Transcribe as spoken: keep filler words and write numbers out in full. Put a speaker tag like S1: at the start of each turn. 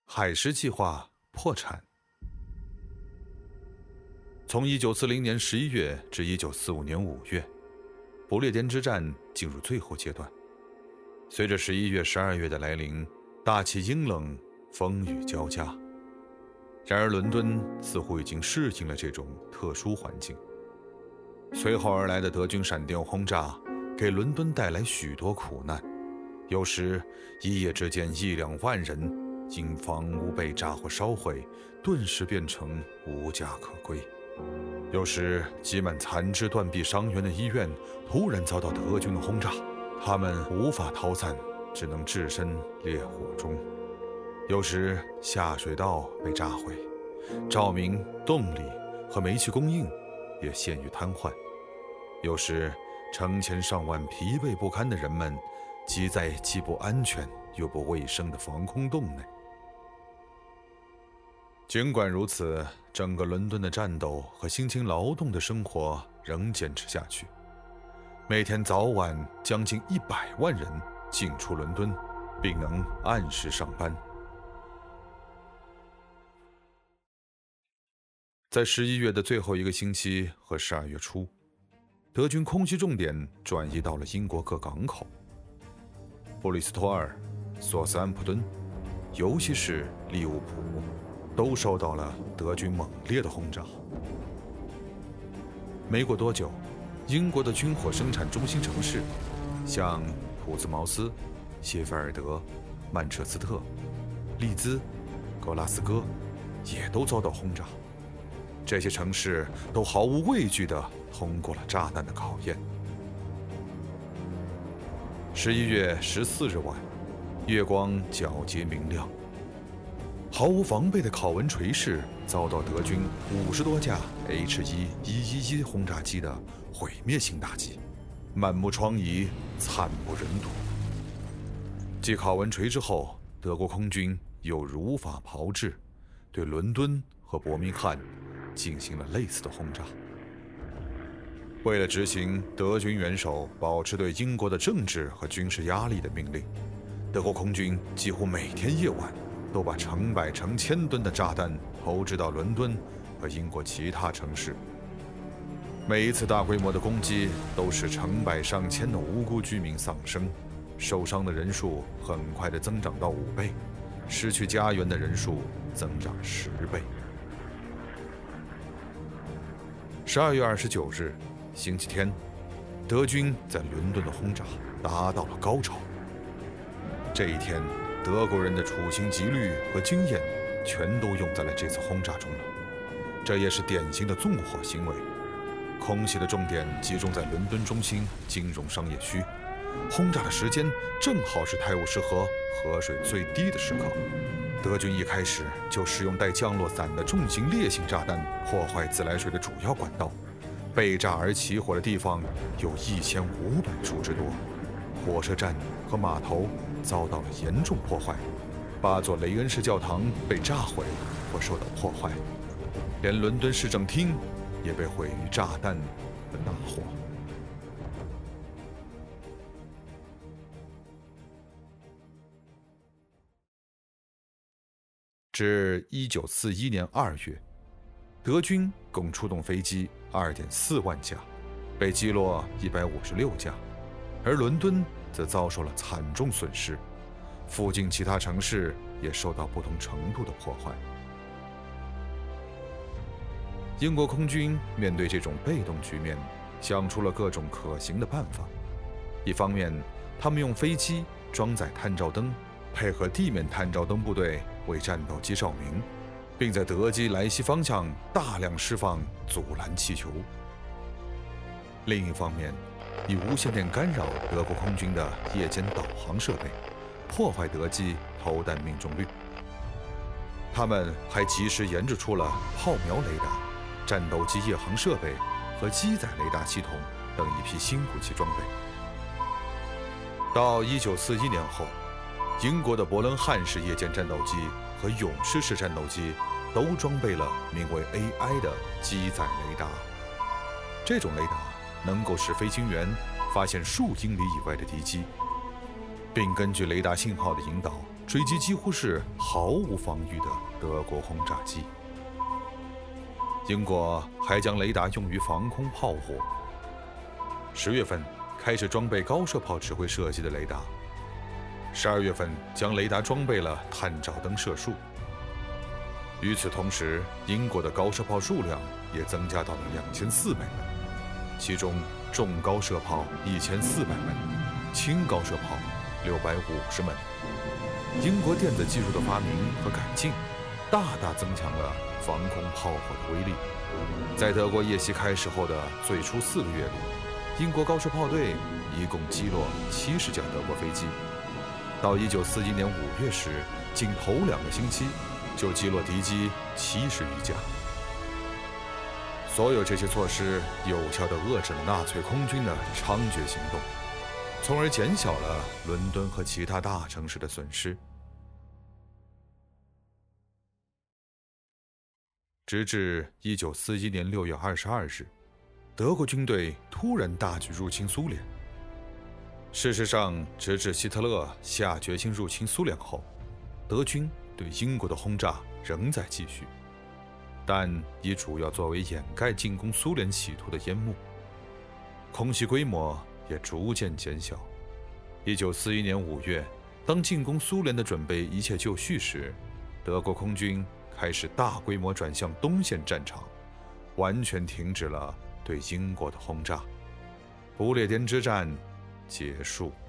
S1: 海狮计划破产。从一九四零年十一月至一九四五年五月，不列颠之战进入最后阶段。随着十一月、十二月的来临，大气阴冷，风雨交加。然而，伦敦似乎已经适应了这种特殊环境。随后而来的德军闪电轰炸，给伦敦带来许多苦难。有时，一夜之间一两万人因房屋被炸或烧毁，顿时变成无家可归。有时，挤满残肢断臂伤员的医院突然遭到德军的轰炸，他们无法逃散，只能置身烈火中。有时，下水道被炸毁，照明、动力和煤气供应也陷于瘫痪。有时，成千上万疲惫不堪的人们挤在既不安全又不卫生的防空洞内。尽管如此，整个伦敦的战斗和辛勤劳动的生活仍坚持下去。每天早晚将近一百万人进出伦敦，并能按时上班。在十一月的最后一个星期和十二月初，德军空袭重点转移到了英国各港口。布里斯托尔、索斯安普敦，尤其是利物浦，都受到了德军猛烈的轰炸。没过多久，英国的军火生产中心城市，像普兹茅斯、谢菲尔德、曼彻斯特、利兹、格拉斯哥，也都遭到轰炸。这些城市都毫无畏惧地通过了炸弹的考验。十一月十四日晚，月光皎洁明亮，毫无防备的考文垂市遭到德军五十多架 H 一一一一轰炸机的毁灭性打击，满目疮痍，惨不忍睹。继考文垂之后，德国空军又如法炮制，对伦敦和伯明翰进行了类似的轰炸。为了执行德军元首保持对英国的政治和军事压力的命令，德国空军几乎每天夜晚都把成百成千吨的炸弹投掷到伦敦和英国其他城市。每一次大规模的攻击都使成百上千的无辜居民丧生，受伤的人数很快地增长到五倍，失去家园的人数增长十倍。十二月二十九日，星期天，德军在伦敦的轰炸达到了高潮。这一天，德国人的处心积虑和经验全都用在了这次轰炸中了。这也是典型的纵火行为。空袭的重点集中在伦敦中心金融商业区，轰炸的时间正好是泰晤士河河水最低的时刻。德军一开始就使用带降落伞的重型烈性炸弹破坏自来水的主要管道，被炸而起火的地方有一千五百处之多。火车站和码头遭到了严重破坏，八座雷恩式教堂被炸毁或受到破坏，连伦敦市政厅也被毁于炸弹和大火。至一九四一年二月，德军共出动飞机 二点四万架，被击落一百五十六架，而伦敦则遭受了惨重损失，附近其他城市也受到不同程度的破坏。英国空军面对这种被动局面，想出了各种可行的办法。一方面，他们用飞机装载探照灯，配合地面探照灯部队为战斗机照明，并在德机来袭方向大量释放阻拦气球。另一方面，以无线电干扰德国空军的夜间导航设备，破坏德机投弹命中率。他们还及时研制出了炮瞄雷达、战斗机夜航设备和机载雷达系统等一批新武器装备。到一九四一年后，英国的伯伦汉式夜间战斗机和勇士式战斗机都装备了名为 A I 的机载雷达。这种雷达能够使飞行员发现数英里以外的敌机，并根据雷达信号的引导追击几乎是毫无防御的德国轰炸机。英国还将雷达用于防空炮火。十月份开始装备高射炮指挥射击的雷达，十二月份将雷达装备了探照灯射术。与此同时，英国的高射炮数量也增加到了两千四百门，其中重高射炮一千四百门，轻高射炮六百五十门。英国电子技术的发明和改进，大大增强了防空炮火的威力。在德国夜袭开始后的最初四个月里，英国高射炮队一共击落七十架德国飞机。到一九四一年五月时，仅头两个星期就击落敌机七十余架。所有这些措施有效地遏制了纳粹空军的猖獗行动，从而减小了伦敦和其他大城市的损失。直至一九四一年六月二十二日，德国军队突然大举入侵苏联。事实上，直至希特勒下决心入侵苏联后，德军对英国的轰炸仍在继续，但以主要作为掩盖进攻苏联企图的烟幕，空袭规模也逐渐减小。一九四一年五月，当进攻苏联的准备一切就绪时，德国空军开始大规模转向东线战场，完全停止了对英国的轰炸。不列颠之战结束。